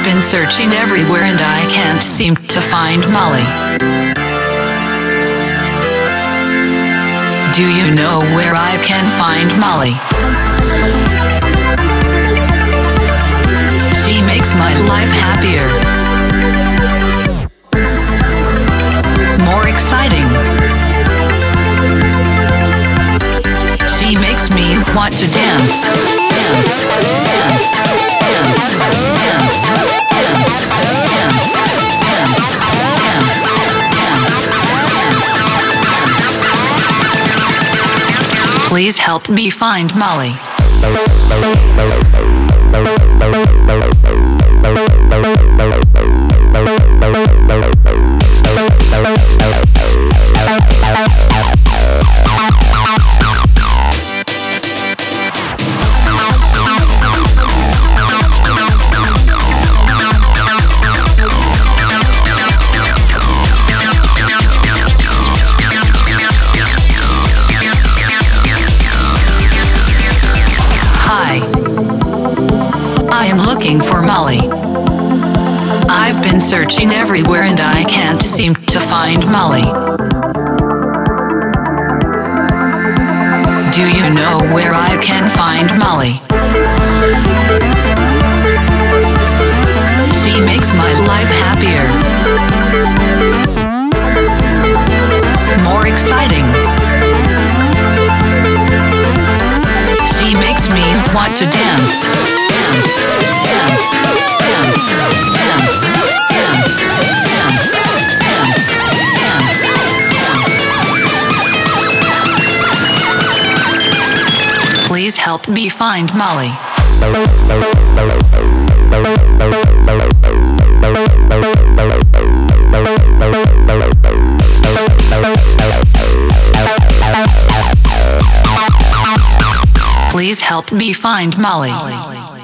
been searching everywhere and I can't seem to find Molly. Do you know where I can find Molly? She makes my life happier, more exciting. She makes me want to dance, dance, dance, dance, dance, dance, dance, dance, dance, dance. Please help me find Molly. I am looking for Molly. I've been searching everywhere and I can't seem to find Molly. Do you know where I can find Molly? She makes my life happier, more exciting. She makes me want to dance, dance, dance, dance, dance, dance, dance, dance, dance, dance. Please help me find Molly. Please help me find Molly.